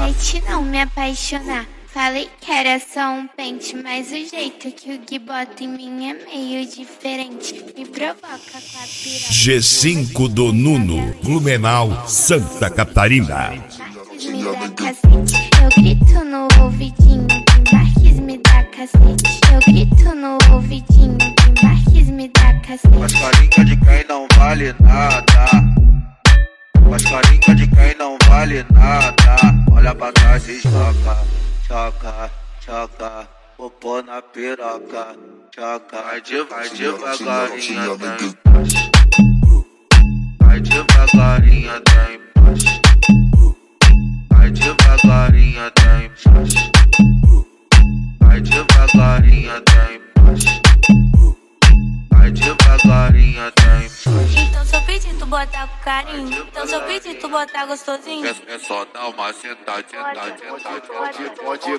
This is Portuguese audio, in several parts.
cacete não me apaixonar. Falei que era só um pente, mas o jeito que o Gui bota em mim é meio diferente. Me provoca com a piroca. G5 do Nuno, Blumenau, Santa Catarina. Me dá cacete, eu grito no ouvidinho. Embarques me dá cacete, eu grito no ouvidinho. Embarques me dá cacete. Faz carinha de quem não vale nada. Faz carinha de quem não vale nada. Olha pra trás e choca, choca, choca. Popô na piroca, choca. Vai devagarinho até embaixo. Vai devagarinho até embaixo. Vai devagarinho até embaixo. Vai devagarinho até embaixo. Vai devagarinho até embaixo. Então se eu pedir tu botar com carinho, então se eu pedir tu botar gostosinho, é só dar uma sentadinha. Pode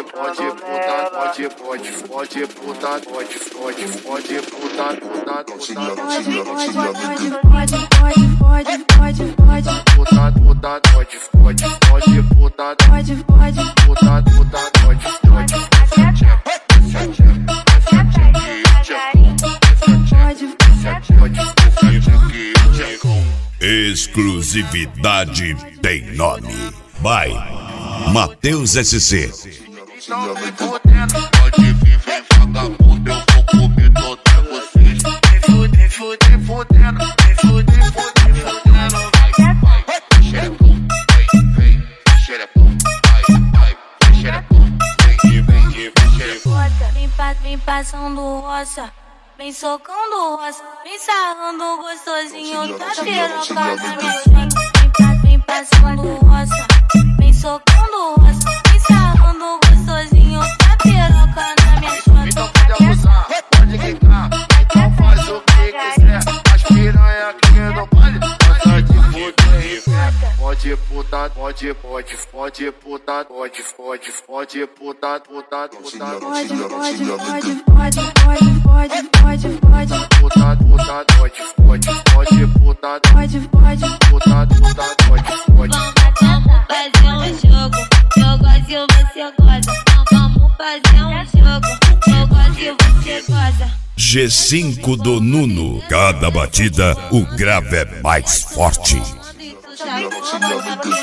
Exclusividade tem nome. Vai, Matheus SC. Então vem fudendo, pode vir, vem vagabundo, eu vou comer toda vocês. Vem fudendo, vem fudendo. Vai, xerecão, vem, xerecão, vai, xerecão, vem, xerecão. vem passando roça. Vem socando roça, vem sarrando gostosinho da piroca na minha frente. Vem passando roça, vem socando roça, vem sarrando gostosinho da piroca na minha frente. Então pode abusar, pode quicar, então faz o que quiser. As piranha que não vale, gosta de fuder e fé. Pode putar, pode putar, pode putar. Vamos fazer um jogo, eu gosto e você gosta. Vamos fazer um jogo, eu gosto e você gosta. G5 do Nuno, cada batida o grave é mais forte. Sabe